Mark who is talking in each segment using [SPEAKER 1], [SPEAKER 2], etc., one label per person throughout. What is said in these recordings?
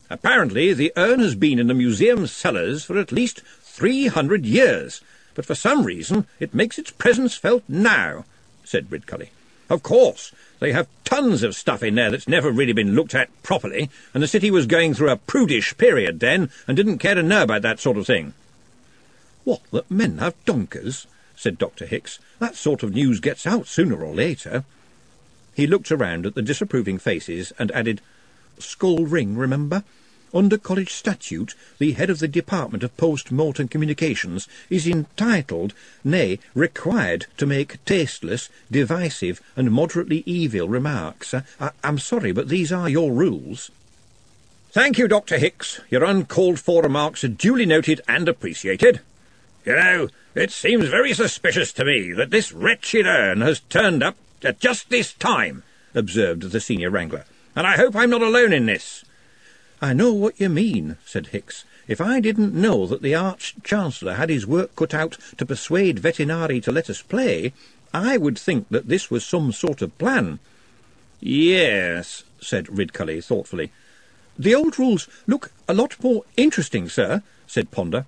[SPEAKER 1] Apparently the urn has been in the museum cellars for at least 300 years, but for some reason it makes its presence felt now, said Ridcully. Of course, they have tons of stuff in there that's never really been looked at properly, and the city was going through a prudish period then, and didn't care to know about that sort of thing. What, that men have donkers? Said Dr. Hicks. That sort of news gets out sooner or later. He looked around at the disapproving faces and added, Skull Ring, remember? Under college statute, the head of the Department of Post-Mortem Communications is entitled, nay, required, to make tasteless, divisive, and moderately evil remarks. I'm sorry, but these are your rules. Thank you, Dr. Hicks. Your uncalled-for remarks are duly noted and appreciated. You know, it seems very suspicious to me that this wretched urn has turned up at just this time, observed the senior wrangler, and I hope I'm not alone in this. I know what you mean, said Hicks. If I didn't know that the Arch-Chancellor had his work cut out to persuade Vetinari to let us play, I would think that this was some sort of plan. Yes, said Ridcully thoughtfully. The old rules look a lot more interesting, sir, said Ponder.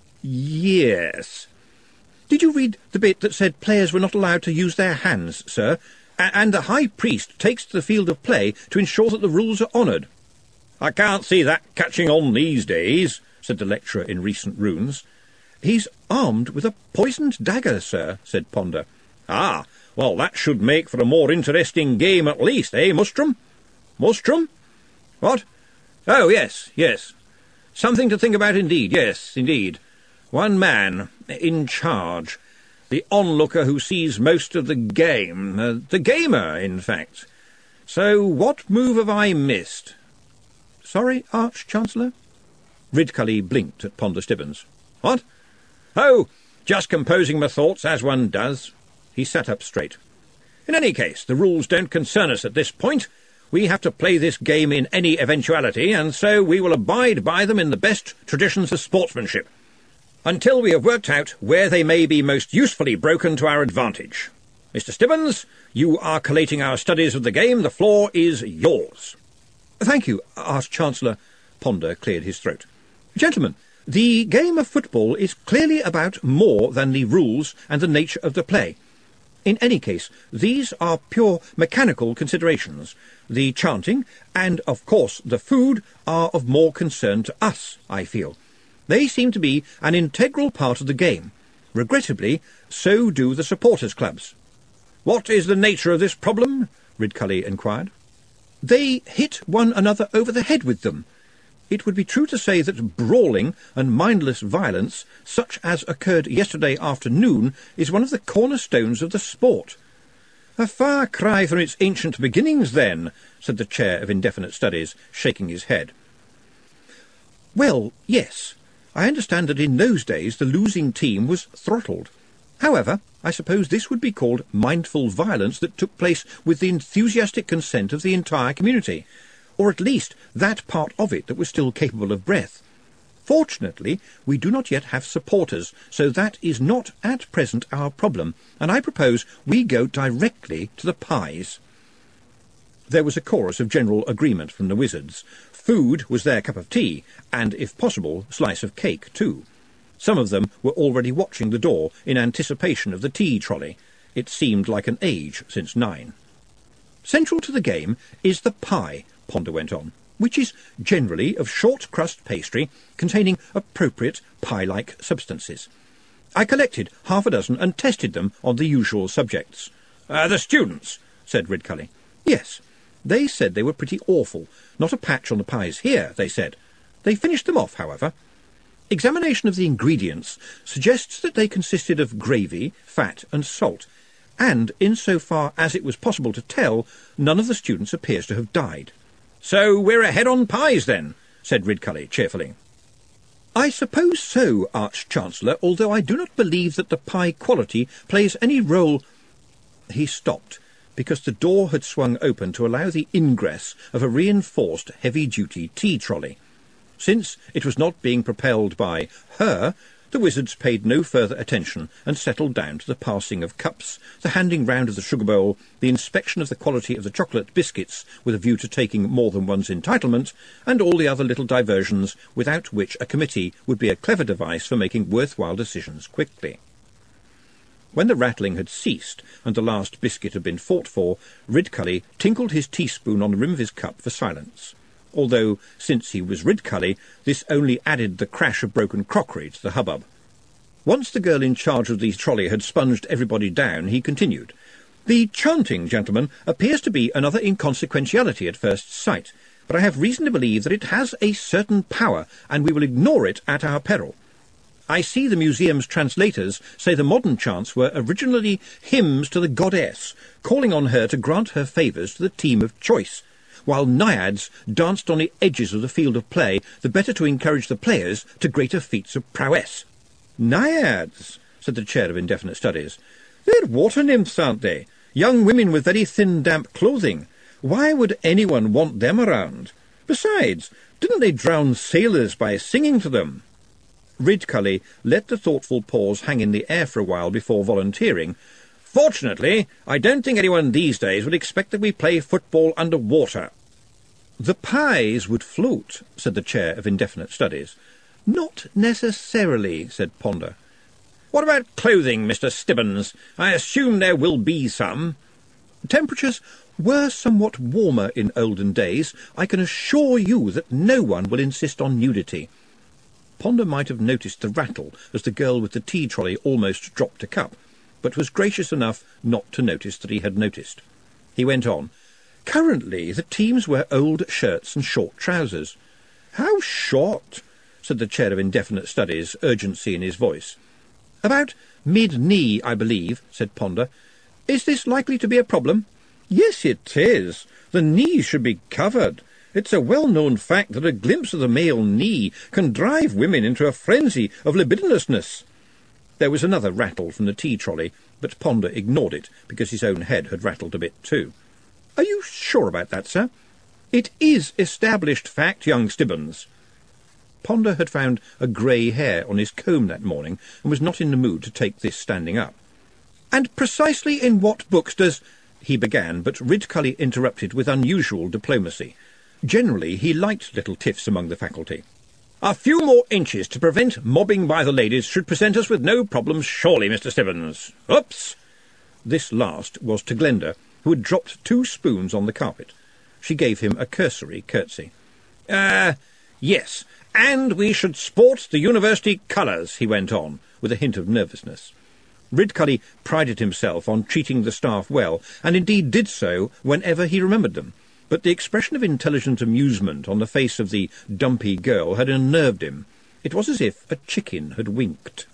[SPEAKER 1] Yes. Did you read the bit that said players were not allowed to use their hands, sir, and the High Priest takes to the field of play to ensure that the rules are honoured? I can't see that catching on these days, said the lecturer in recent runes. He's armed with a poisoned dagger, sir, said Ponder. Ah, well, that should make for a more interesting game at least, eh, Mustrum? Mustrum? What? Oh, yes, yes. Something to think about indeed, yes, indeed. One man in charge. The onlooker who sees most of the game. The gamer, in fact. So what move have I missed? Sorry, Arch-Chancellor? Ridcully blinked at Ponder Stibbons. What? Oh, just composing my thoughts, as one does. He sat up straight. In any case, the rules don't concern us at this point. We have to play this game in any eventuality, and so we will abide by them in the best traditions of sportsmanship, until we have worked out where they may be most usefully broken to our advantage. Mr. Stibbons, you are collating our studies of the game. The floor is yours. Thank you, Arch-Chancellor. Ponder cleared his throat. Gentlemen, the game of football is clearly about more than the rules and the nature of the play. In any case, these are pure mechanical considerations. The chanting and, of course, the food are of more concern to us, I feel. They seem to be an integral part of the game. Regrettably, so do the supporters' clubs. What is the nature of this problem? Ridcully inquired. They hit one another over the head with them. It would be true to say that brawling and mindless violence, such as occurred yesterday afternoon, is one of the cornerstones of the sport. A far cry from its ancient beginnings, then, said the Chair of Indefinite Studies, shaking his head. Well, yes. I understand that in those days the losing team was throttled. However, I suppose this would be called mindful violence that took place with the enthusiastic consent of the entire community, or at least that part of it that was still capable of breath. Fortunately, we do not yet have supporters, so that is not at present our problem, and I propose we go directly to the pies. There was a chorus of general agreement from the wizards. Food was their cup of tea, and, if possible, slice of cake, too. Some of them were already watching the door in anticipation of the tea trolley. It seemed like an age since 9. Central to the game is the pie, Ponder went on, which is generally of short-crust pastry containing appropriate pie-like substances. I collected half a dozen and tested them on the usual subjects. The students, said Ridcully. Yes, they said they were pretty awful. Not a patch on the pies here, they said. They finished them off, however. Examination of the ingredients suggests that they consisted of gravy, fat and salt, and, insofar as it was possible to tell, none of the students appears to have died. So we're ahead on pies, then, said Ridcully cheerfully. I suppose so, Arch-Chancellor, although I do not believe that the pie quality plays any role— He stopped, because the door had swung open to allow the ingress of a reinforced heavy-duty tea trolley. Since it was not being propelled by her, The wizards paid no further attention and settled down to the passing of cups, the handing round of the sugar bowl, the inspection of the quality of the chocolate biscuits with a view to taking more than one's entitlement, and all the other little diversions without which a committee would be a clever device for making worthwhile decisions quickly. When the rattling had ceased and the last biscuit had been fought for, Ridcully tinkled his teaspoon on the rim of his cup for silence, although, since he was Ridcully, this only added the crash of broken crockery to the hubbub. Once the girl in charge of the trolley had sponged everybody down, he continued, "The chanting, gentlemen, appears to be another inconsequentiality at first sight, but I have reason to believe that it has a certain power, and we will ignore it at our peril. I see the museum's translators say the modern chants were originally hymns to the goddess, calling on her to grant her favours to the team of choice, while naiads danced on the edges of the field of play, the better to encourage the players to greater feats of prowess." "Naiads," said the chair of indefinite studies. "They're water nymphs, aren't they? Young women with very thin, damp clothing. Why would anyone want them around? Besides, didn't they drown sailors by singing to them?" Ridcully let the thoughtful pause hang in the air for a while before volunteering. "Fortunately, I don't think anyone these days would expect that we play football under water." "The pies would float," said the chair of indefinite studies. "Not necessarily," said Ponder. "What about clothing, Mr. Stibbons? I assume there will be some." "Temperatures were somewhat warmer in olden days. I can assure you that no one will insist on nudity." Ponder might have noticed the rattle as the girl with the tea trolley almost dropped a cup, but was gracious enough not to notice that he had noticed. He went on, "Currently the teams wear old shirts and short trousers." "How short?" said the chair of indefinite studies, urgency in his voice. "About mid-knee, I believe," said Ponder. "Is this likely to be a problem?" "Yes, it is. The knees should be covered. It's a well-known fact that a glimpse of the male knee can drive women into a frenzy of libidinousness." There was another rattle from the tea trolley, but Ponder ignored it because his own head had rattled a bit too. "Are you sure about that, sir?" "It is established fact, young Stibbons." Ponder had found a grey hair on his comb that morning and was not in the mood to take this standing up. "And precisely in what books does—" he began, but Ridcully interrupted with unusual diplomacy. Generally, he liked little tiffs among the faculty. "A few more inches to prevent mobbing by the ladies should present us with no problems, surely, Mr. Stibbons. Oops!" This last was to Glenda, who had dropped 2 spoons on the carpet. She gave him a cursory curtsy. Yes, and we should sport the university colours," he went on, with a hint of nervousness. Ridcully prided himself on treating the staff well, and indeed did so whenever he remembered them, but the expression of intelligent amusement on the face of the dumpy girl had unnerved him. It was as if a chicken had winked.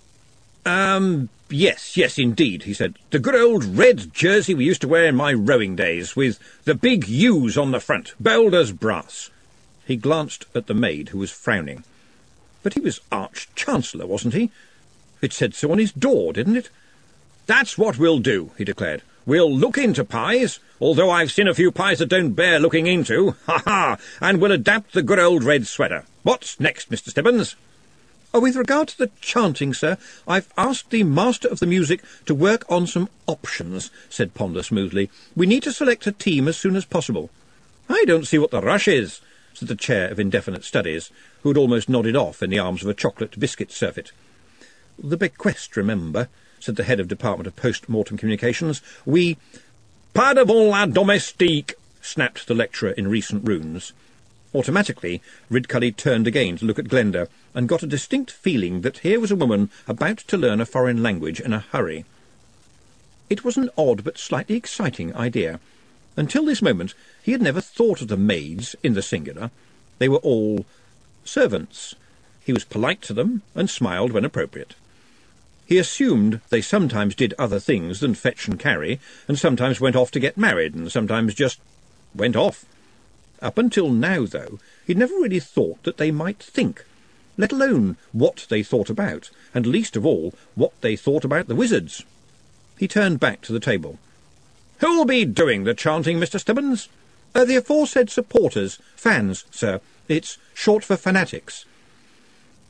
[SPEAKER 1] Yes, indeed," he said. "The good old red jersey we used to wear in my rowing days, with the big U's on the front, bold as brass." He glanced at the maid, who was frowning. "But he was Arch-Chancellor, wasn't he? It said so on his door, didn't it?" "That's what we'll do," he declared. "We'll look into pies, although I've seen a few pies that don't bear looking into. Ha-ha! And we'll adapt the good old red sweater. What's next, Mr. Stibbons?" "With regard to the chanting, sir, I've asked the Master of the Music to work on some options," said Ponder smoothly. "We need to select a team as soon as possible." "I don't see what the rush is," said the chair of indefinite studies, who had almost nodded off in the arms of a chocolate biscuit surfeit. "The bequest, remember," said the head of Department of Post-Mortem Communications. "We—" "Pas devant la domestique," snapped the lecturer in recent runes. Automatically, Ridcully turned again to look at Glenda, and got a distinct feeling that here was a woman about to learn a foreign language in a hurry. It was an odd but slightly exciting idea. Until this moment he had never thought of the maids in the singular. They were all servants. He was polite to them, and smiled when appropriate. He assumed they sometimes did other things than fetch and carry, and sometimes went off to get married, and sometimes just went off. Up until now, though, he'd never really thought that they might think, let alone what they thought about, and least of all, what they thought about the wizards. He turned back to the table. "Who'll be doing the chanting, Mr. Stibbons?" The aforesaid supporters, fans, sir. It's short for fanatics."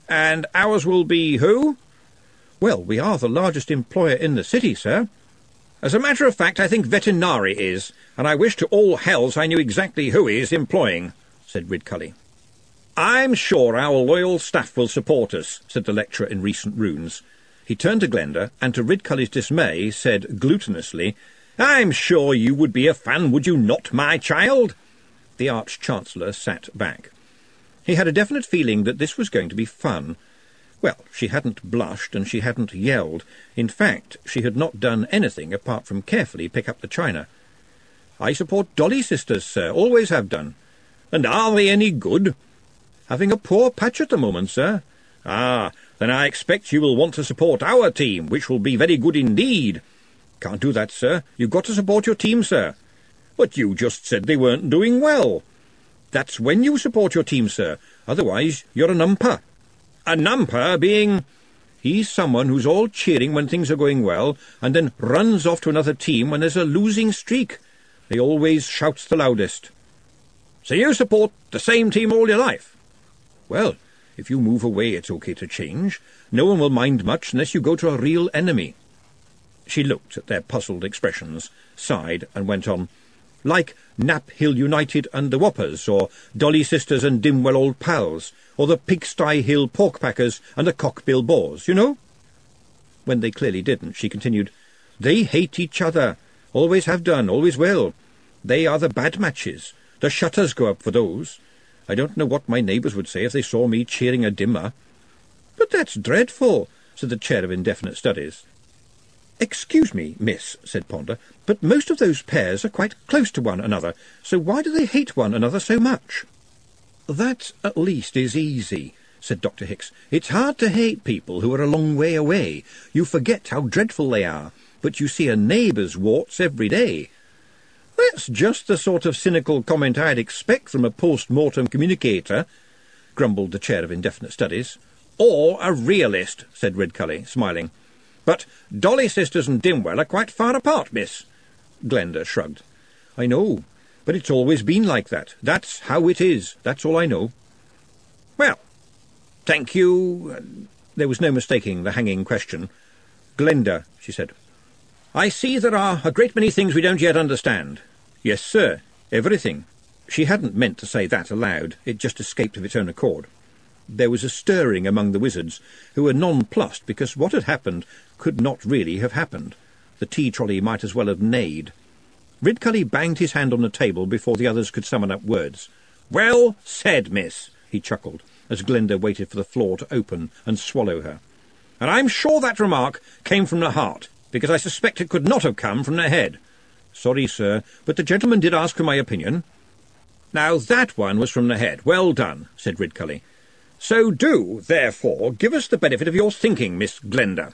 [SPEAKER 1] And ours will be who? Well, we are the largest employer in the city, sir. As a matter of fact, I think Vetinari is, and I wish to all hells I knew exactly who he is employing, said Ridcully. I'm sure our loyal staff will support us, said the lecturer in recent runes. He turned to Glenda, and to Ridcully's dismay, said glutinously, I'm sure you would be a fan, would you not, my child? The Arch-Chancellor sat back. He had a definite feeling that this was going to be fun. Well, she hadn't blushed and she hadn't yelled. In fact, she had not done anything apart from carefully pick up the china. I support Dolly Sisters, sir, always have done. And are they any good? Having a poor patch at the moment, sir. Ah, then I expect you will want to support our team, which will be very good indeed. Can't do that, sir. You've got to support your team, sir. But you just said they weren't doing well. That's when you support your team, sir. Otherwise, you're a numper. A numper being... He's someone who's all cheering when things are going well, and then runs off to another team when there's a losing streak. He always shouts the loudest. So you support the same team all your life? Well, if you move away, it's okay to change. No one will mind much unless you go to a real enemy. She looked at their puzzled expressions, sighed, and went on. Like Knapp Hill United and the Whoppers, or Dolly Sisters and Dimwell Old Pals, or the Pigsty Hill Porkpackers and the Cockbill Boars, you know? When they clearly didn't, she continued, They hate each other. Always have done, always will. They are the bad matches. The shutters go up for those. I don't know what my neighbours would say if they saw me cheering a dimmer. But that's dreadful, said the Chair of Indefinite Studies. Excuse me, miss, said Ponder, but most of those pairs are quite close to one another, so why do they hate one another so much? That, at least, is easy, said Dr. Hicks. It's hard to hate people who are a long way away. You forget how dreadful they are, but you see a neighbour's warts every day. That's just the sort of cynical comment I'd expect from a post-mortem communicator, grumbled the Chair of Indefinite Studies. Or a realist, said Ridcully, smiling. But Dolly Sisters and Dimwell are quite far apart, miss. Glenda shrugged. I know, but it's always been like that. That's how it is. That's all I know. Well, thank you. There was no mistaking the hanging question. Glenda, she said. I see there are a great many things we don't yet understand. Yes, sir, everything. She hadn't meant to say that aloud. It just escaped of its own accord. There was a stirring among the wizards, who were nonplussed because what had happened could not really have happened. The tea-trolley might as well have neighed. Ridcully banged his hand on the table before the others could summon up words. Well said, miss, he chuckled, as Glenda waited for the floor to open and swallow her. And I'm sure that remark came from the heart, because I suspect it could not have come from the head. Sorry, sir, but the gentleman did ask for my opinion. Now that one was from the head. Well done, said Ridcully. So do, therefore, give us the benefit of your thinking, Miss Glenda.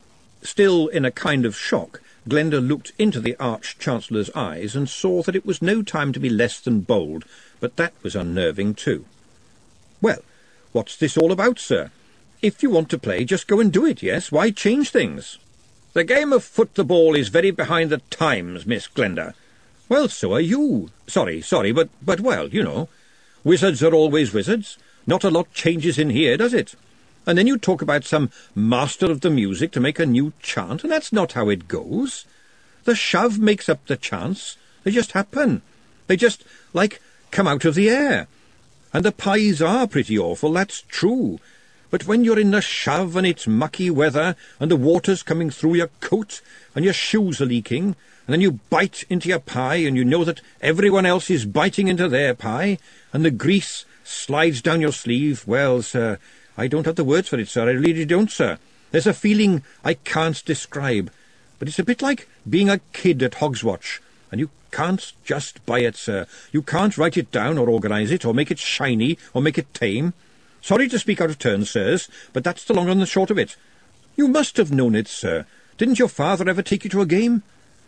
[SPEAKER 1] Still in a kind of shock, Glenda looked into the Arch-Chancellor's eyes and saw that it was no time to be less than bold, but that was unnerving too. Well, what's this all about, sir? If you want to play, just go and do it, yes? Why change things? The game of foot-the-ball is very behind the times, Miss Glenda. Well, so are you. Sorry, but well, you know. Wizards are always wizards. Not a lot changes in here, does it? And then you talk about some master of the music to make a new chant, and that's not how it goes. The shove makes up the chants. They just happen. They just, come out of the air. And the pies are pretty awful, that's true. But when you're in the shove and it's mucky weather, and the water's coming through your coat, and your shoes are leaking, and then you bite into your pie, and you know that everyone else is biting into their pie, and the grease slides down your sleeve, well, sir, I don't have the words for it, sir, I really don't, sir. There's a feeling I can't describe, but it's a bit like being a kid at Hogswatch, and you can't just buy it, sir. You can't write it down or organise it, or make it shiny, or make it tame. Sorry to speak out of turn, sirs, but that's the long and the short of it. You must have known it, sir. Didn't your father ever take you to a game?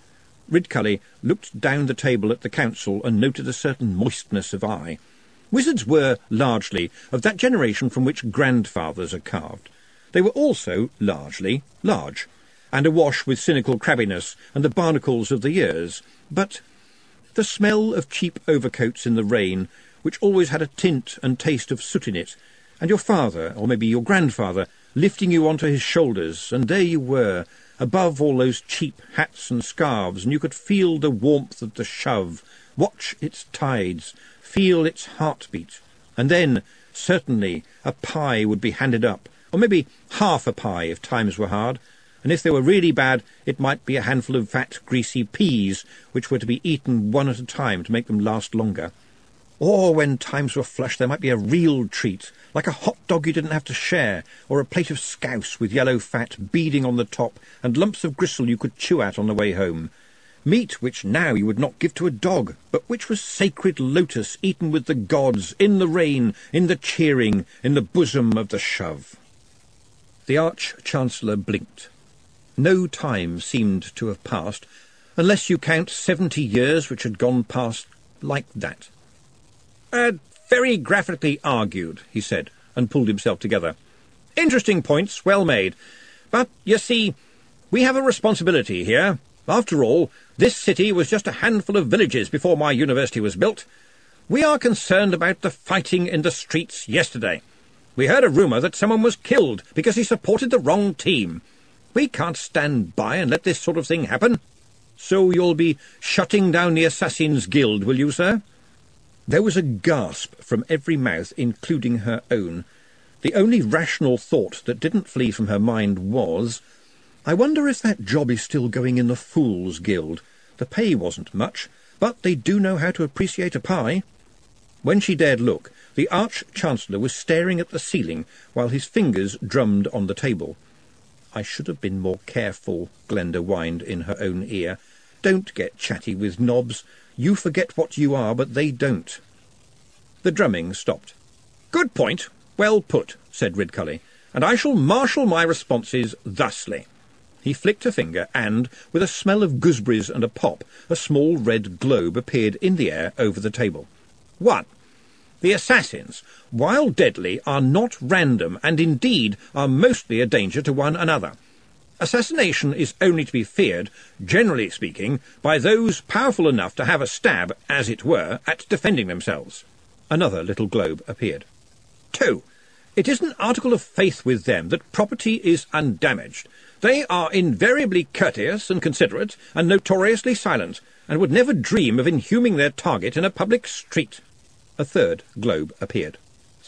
[SPEAKER 1] Ridcully looked down the table at the council and noted a certain moistness of eye. Wizards were, largely, of that generation from which grandfathers are carved. They were also, largely, large, and awash with cynical crabbiness and the barnacles of the years. But the smell of cheap overcoats in the rain, which always had a tint and taste of soot in it, And your father, or maybe your grandfather, lifting you onto his shoulders, and there you were, above all those cheap hats and scarves, and you could feel the warmth of the shove, watch its tides, feel its heartbeat. And then, certainly, a pie would be handed up, or maybe half a pie if times were hard, and if they were really bad, it might be a handful of fat, greasy peas, which were to be eaten one at a time to make them last longer. Or when times were flush, there might be a real treat, like a hot dog you didn't have to share, or a plate of scouse with yellow fat beading on the top, and lumps of gristle you could chew at on the way home. Meat which now you would not give to a dog, but which was sacred lotus eaten with the gods, in the rain, in the cheering, in the bosom of the shove. The Arch-Chancellor blinked. No time seemed to have passed, unless you count 70 years which had gone past like that. Very graphically argued, he said, and pulled himself together. Interesting points, well made. But, you see, we have a responsibility here. After all, this city was just a handful of villages before my university was built. We are concerned about the fighting in the streets yesterday. We heard a rumour that someone was killed because he supported the wrong team. We can't stand by and let this sort of thing happen. So you'll be shutting down the Assassins' Guild, will you, sir? There was a gasp from every mouth, including her own. The only rational thought that didn't flee from her mind was, I wonder if that job is still going in the Fools' Guild. The pay wasn't much, but they do know how to appreciate a pie. When she dared look, the Arch-Chancellor was staring at the ceiling while his fingers drummed on the table. I should have been more careful, Glenda whined in her own ear. Don't get chatty with knobs. You forget what you are, but they don't. The drumming stopped. Good point. Well put, said Ridcully, and I shall marshal my responses thusly. He flicked a finger, and, with a smell of gooseberries and a pop, a small red globe appeared in the air over the table. 1. The assassins, while deadly, are not random, and indeed are mostly a danger to one another. Assassination is only to be feared, generally speaking, by those powerful enough to have a stab, as it were, at defending themselves. Another little globe appeared. 2. It is an article of faith with them that property is undamaged. They are invariably courteous and considerate, and notoriously silent, and would never dream of inhuming their target in a public street. A third globe appeared.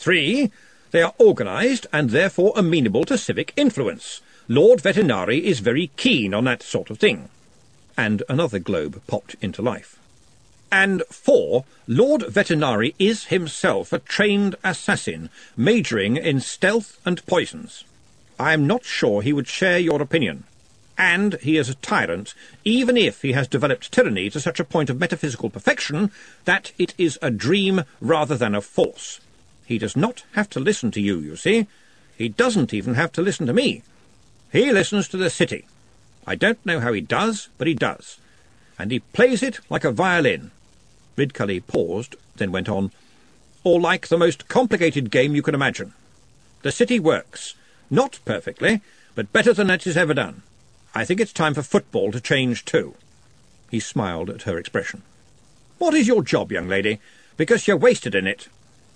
[SPEAKER 1] 3. They are organised, and therefore amenable to civic influence. Lord Vetinari is very keen on that sort of thing. And another globe popped into life. And 4, Lord Vetinari is himself a trained assassin, majoring in stealth and poisons. I am not sure he would share your opinion. And he is a tyrant, even if he has developed tyranny to such a point of metaphysical perfection that it is a dream rather than a force. He does not have to listen to you, you see. He doesn't even have to listen to me. He listens to the city. I don't know how he does, but he does. And he plays it like a violin. Ridcully paused, then went on. Or like the most complicated game you can imagine. The city works. Not perfectly, but better than it has ever done. I think it's time for football to change too. He smiled at her expression. What is your job, young lady? Because you're wasted in it.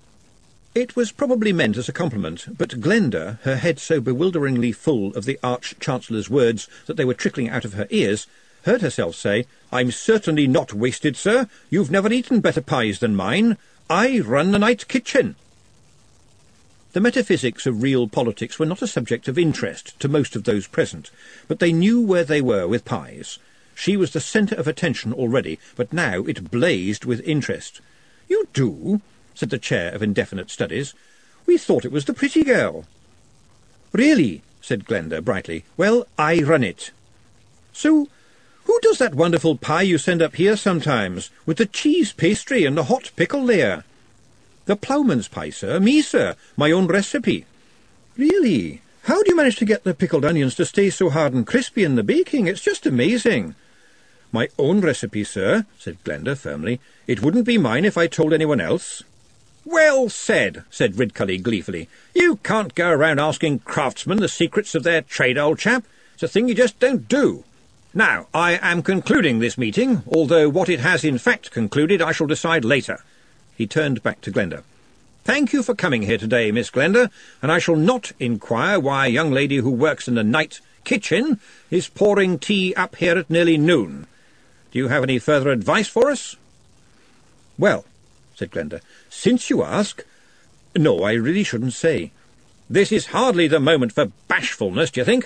[SPEAKER 1] It was probably meant as a compliment, but Glenda, her head so bewilderingly full of the Arch-Chancellor's words that they were trickling out of her ears, heard herself say, I'm certainly not wasted, sir. You've never eaten better pies than mine. I run the night kitchen. The metaphysics of real politics were not a subject of interest to most of those present, but they knew where they were with pies. She was the centre of attention already, but now it blazed with interest. You do? Said the chair of indefinite studies. We thought it was the pretty girl. Really, said Glenda brightly. Well, I run it. So, who does that wonderful pie you send up here sometimes, with the cheese pastry and the hot pickle layer? The ploughman's pie, sir. Me, sir. My own recipe. Really? How do you manage to get the pickled onions to stay so hard and crispy in the baking? It's just amazing. My own recipe, sir, said Glenda firmly. It wouldn't be mine if I told anyone else. Well said, said Ridcully gleefully. You can't go around asking craftsmen the secrets of their trade, old chap. It's a thing you just don't do. Now, I am concluding this meeting, although what it has in fact concluded I shall decide later. He turned back to Glenda. Thank you for coming here today, Miss Glenda, and I shall not inquire why a young lady who works in the night kitchen is pouring tea up here at nearly noon. Do you have any further advice for us?" "Well," said Glenda, "since you ask—" "No, I really shouldn't say." "This is hardly the moment for bashfulness, do you think?"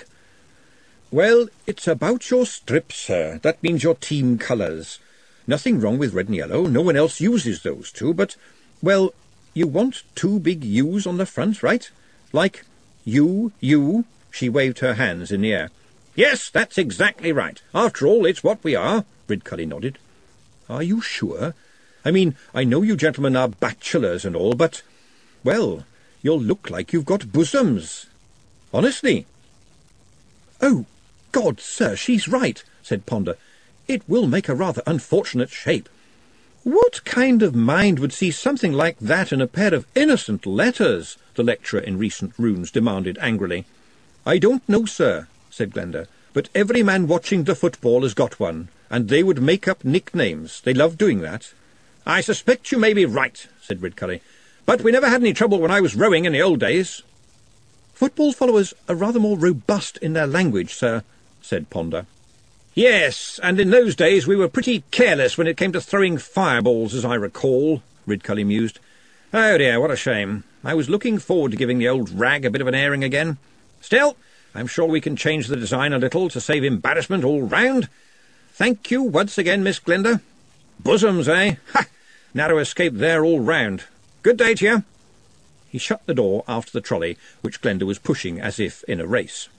[SPEAKER 1] "Well, it's about your strips, sir. That means your team colours. Nothing wrong with red and yellow. No one else uses those two, but, well, you want two big U's on the front, right? Like you. She waved her hands in the air. "Yes, that's exactly right. After all, it's what we are." Ridcully nodded. "Are you sure? I mean, I know you gentlemen are bachelors and all, but, well, you'll look like you've got bosoms. Honestly." "Oh, God, sir, she's right," said Ponder. "It will make a rather unfortunate shape." "What kind of mind would see something like that in a pair of innocent letters?" the lecturer in recent runes demanded angrily. "I don't know, sir," said Glenda, "but every man watching the football has got one, and they would make up nicknames. They love doing that." "I suspect you may be right," said Ridcully, "but we never had any trouble when I was rowing in the old days." "Football followers are rather more robust in their language, sir," said Ponder. "Yes, and in those days we were pretty careless when it came to throwing fireballs, as I recall," Ridcully mused. "Oh dear, what a shame. I was looking forward to giving the old rag a bit of an airing again. Still, I'm sure we can change the design a little to save embarrassment all round. Thank you once again, Miss Glenda. Bosoms, eh? Ha! Narrow escape there all round. Good day to you." He shut the door after the trolley, which Glenda was pushing as if in a race.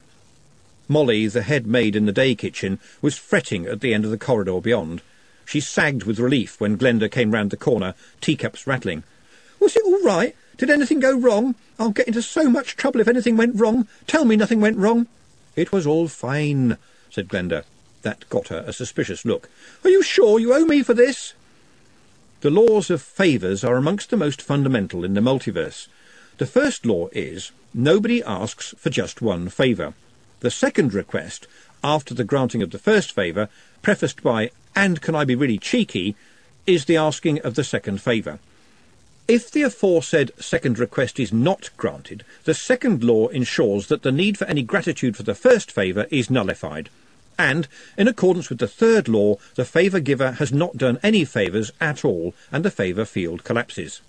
[SPEAKER 1] Molly, the head maid in the day kitchen, was fretting at the end of the corridor beyond. She sagged with relief when Glenda came round the corner, teacups rattling. "Was it all right? Did anything go wrong? I'll get into so much trouble if anything went wrong. Tell me nothing went wrong." "It was all fine," said Glenda. That got her a suspicious look. "Are you sure you owe me for this?" The laws of favours are amongst the most fundamental in the multiverse. The first law is, nobody asks for just one favour. The second request, after the granting of the first favour, prefaced by, "And can I be really cheeky?" is the asking of the second favour. If the aforesaid second request is not granted, the second law ensures that the need for any gratitude for the first favour is nullified. And, in accordance with the third law, the favour giver has not done any favours at all, and the favour field collapses.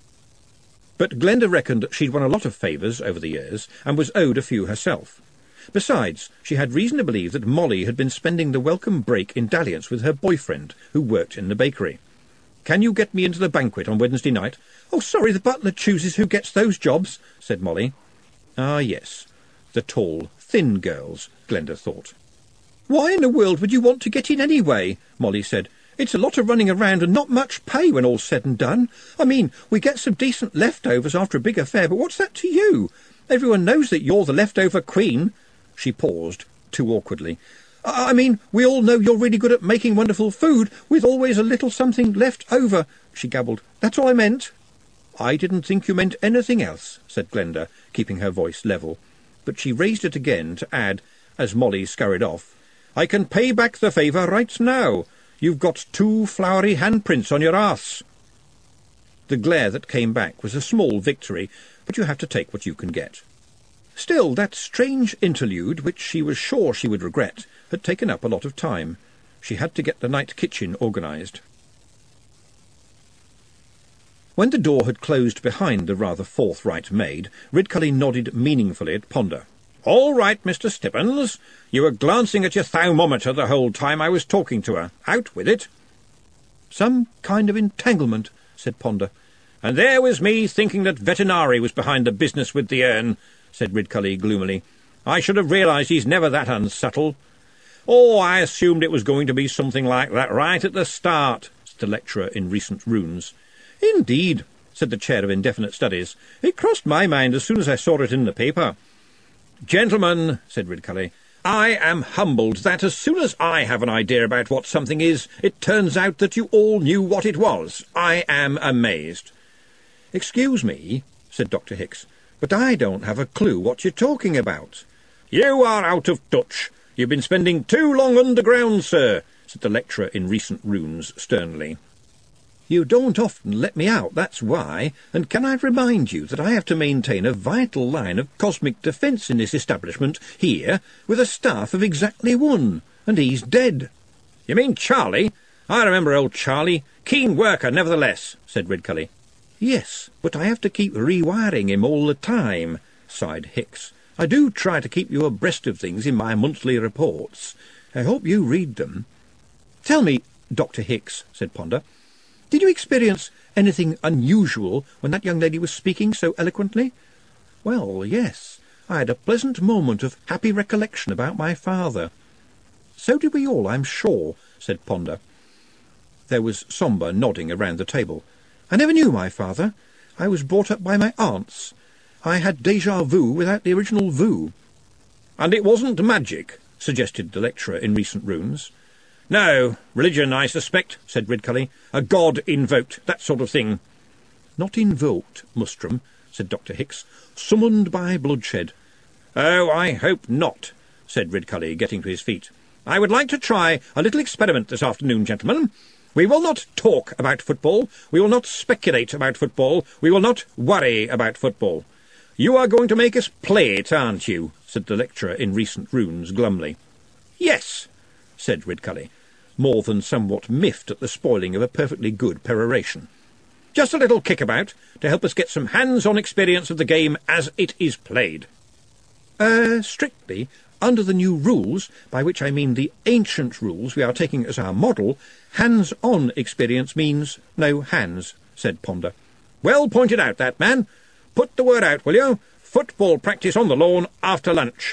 [SPEAKER 1] But Glenda reckoned she'd won a lot of favours over the years, and was owed a few herself. Besides, she had reason to believe that Molly had been spending the welcome break in dalliance with her boyfriend, who worked in the bakery. "Can you get me into the banquet on Wednesday night?" "Oh, sorry, the butler chooses who gets those jobs," said Molly. Ah, yes, the tall, thin girls, Glenda thought. "Why in the world would you want to get in anyway?" Molly said. "It's a lot of running around and not much pay when all's said and done. I mean, we get some decent leftovers after a big affair, but what's that to you? Everyone knows that you're the leftover queen." She paused, too awkwardly. I mean, we all know you're really good at making wonderful food, with always a little something left over," she gabbled. "That's all I meant." "I didn't think you meant anything else," said Glenda, keeping her voice level. But she raised it again to add, as Molly scurried off, "I can pay back the favour right now. You've got 2 flowery handprints on your arse." The glare that came back was a small victory, but you have to take what you can get. Still, that strange interlude, which she was sure she would regret, had taken up a lot of time. She had to get the night kitchen organised. When the door had closed behind the rather forthright maid, Ridcully nodded meaningfully at Ponder. "All right, Mr. Stippens. You were glancing at your thermometer the whole time I was talking to her. Out with it." "Some kind of entanglement," said Ponder. "And there was me thinking that Vetinari was behind the business with the urn," said Ridcully gloomily. "I should have realised he's never that unsubtle." "Oh, I assumed it was going to be something like that right at the start," said the lecturer in recent runes. "Indeed," said the chair of indefinite studies. "It crossed my mind as soon as I saw it in the paper." "Gentlemen," said Ridcully, "I am humbled that as soon as I have an idea about what something is, it turns out that you all knew what it was. I am amazed." "Excuse me," said Dr. Hicks, "but I don't have a clue what you're talking about." "You are out of touch. You've been spending too long underground, sir," said the lecturer in recent runes sternly. You don't often let me out, that's why, and can I remind you that I have to maintain a vital line of cosmic defence in this establishment here, with a staff of exactly one, and he's dead. You mean Charlie? I remember old Charlie. Keen worker, nevertheless, said Ridcully. Yes, but I have to keep rewiring him all the time, sighed Hicks. I do try to keep you abreast of things in my monthly reports. I hope you read them. Tell me, Dr. Hicks, said Ponder, did you experience anything unusual when that young lady was speaking so eloquently? Well, yes. I had a pleasant moment of happy recollection about my father. So did we all, I'm sure, said Ponder. There was sombre nodding around the table. I never knew my father. I was brought up by my aunts. I had déjà vu without the original vu. And it wasn't magic, suggested the lecturer in recent runes. No, religion, I suspect, said Ridcully. A god invoked, that sort of thing. Not invoked, Mustrum, said Dr. Hicks. Summoned by bloodshed. Oh, I hope not, said Ridcully, getting to his feet. I would like to try a little experiment this afternoon, gentlemen. We will not talk about football. We will not speculate about football. We will not worry about football. You are going to make us play it, aren't you? Said the lecturer in recent runes glumly. Yes, said Ridcully, more than somewhat miffed at the spoiling of a perfectly good peroration. Just a little kickabout to help us get some hands-on experience of the game as it is played. Strictly, under the new rules, by which I mean the ancient rules we are taking as our model, hands-on experience means no hands, said Ponder. Well pointed out, that man. Put the word out, will you? Football practice on the lawn after lunch.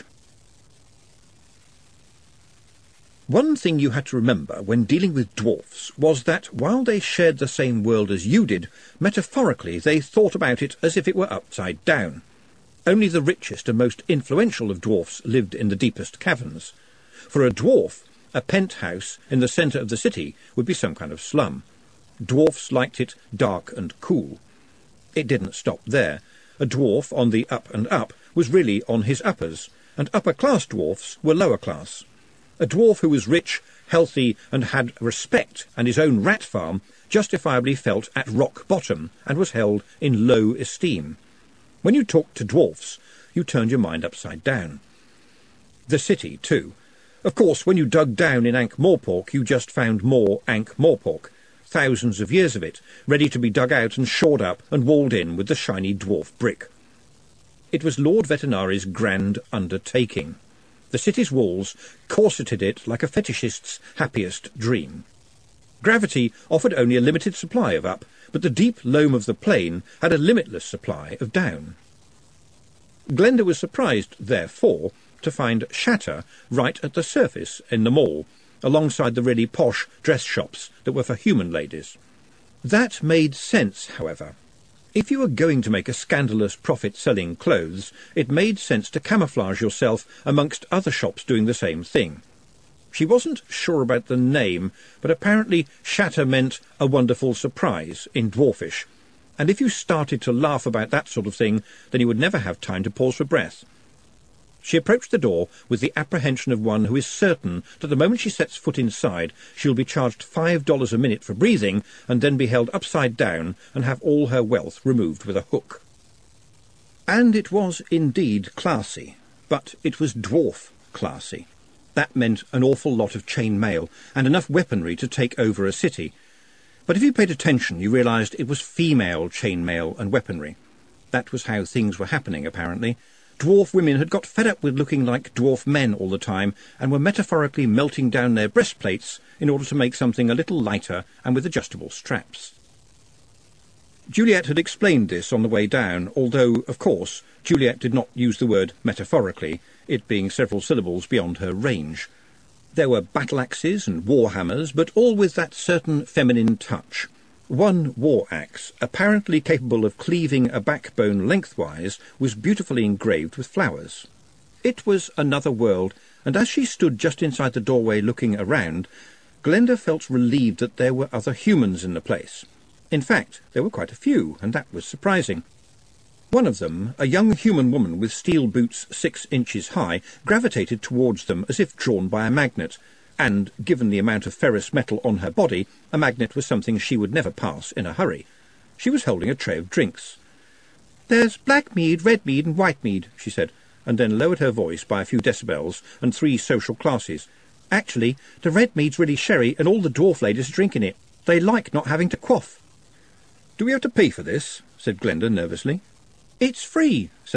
[SPEAKER 1] One thing you had to remember when dealing with dwarfs was that, while they shared the same world as you did, metaphorically they thought about it as if it were upside down. Only the richest and most influential of dwarfs lived in the deepest caverns. For a dwarf, a penthouse in the centre of the city would be some kind of slum. Dwarfs liked it dark and cool. It didn't stop there. A dwarf on the up and up was really on his uppers, and upper-class dwarfs were lower class. A dwarf who was rich, healthy, and had respect and his own rat farm justifiably felt at rock bottom and was held in low esteem. When you talked to dwarfs, you turned your mind upside down. The city, too. Of course, when you dug down in Ankh-Morpork, you just found more Ankh-Morpork, thousands of years of it, ready to be dug out and shored up and walled in with the shiny dwarf brick. It was Lord Vetinari's grand undertaking. The city's walls corseted it like a fetishist's happiest dream. Gravity offered only a limited supply of up, but the deep loam of the plain had a limitless supply of down. Glenda was surprised, therefore, to find Shatter right at the surface in the mall, alongside the really posh dress shops that were for human ladies. That made sense, however. If you were going to make a scandalous profit selling clothes, it made sense to camouflage yourself amongst other shops doing the same thing. She wasn't sure about the name, but apparently Shatter meant a wonderful surprise in Dwarfish, and if you started to laugh about that sort of thing, then you would never have time to pause for breath. She approached the door with the apprehension of one who is certain that the moment she sets foot inside she'll be charged $5 a minute for breathing and then be held upside down and have all her wealth removed with a hook. And it was indeed classy, but it was dwarf classy. That meant an awful lot of chain mail and enough weaponry to take over a city. But if you paid attention, you realised it was female chain mail and weaponry. That was how things were happening, apparently. Dwarf women had got fed up with looking like dwarf men all the time and were metaphorically melting down their breastplates in order to make something a little lighter and with adjustable straps. Juliet had explained this on the way down, although, of course, Juliet did not use the word metaphorically, it being several syllables beyond her range. There were battle-axes and war-hammers, but all with that certain feminine touch. One war-axe, apparently capable of cleaving a backbone lengthwise, was beautifully engraved with flowers. It was another world, and as she stood just inside the doorway looking around, Glenda felt relieved that there were other humans in the place. In fact, there were quite a few, and that was surprising. One of them, a young human woman with steel boots 6 inches high, gravitated towards them as if drawn by a magnet, and given the amount of ferrous metal on her body, a magnet was something she would never pass in a hurry. She was holding a tray of drinks. "There's black mead, red mead, and white mead," she said, and then lowered her voice by a few decibels, and 3 social classes. "Actually, the red mead's really sherry, and all the dwarf ladies are drinking it. They like not having to quaff." "Do we have to pay for this?" said Glenda nervously. "It's free," said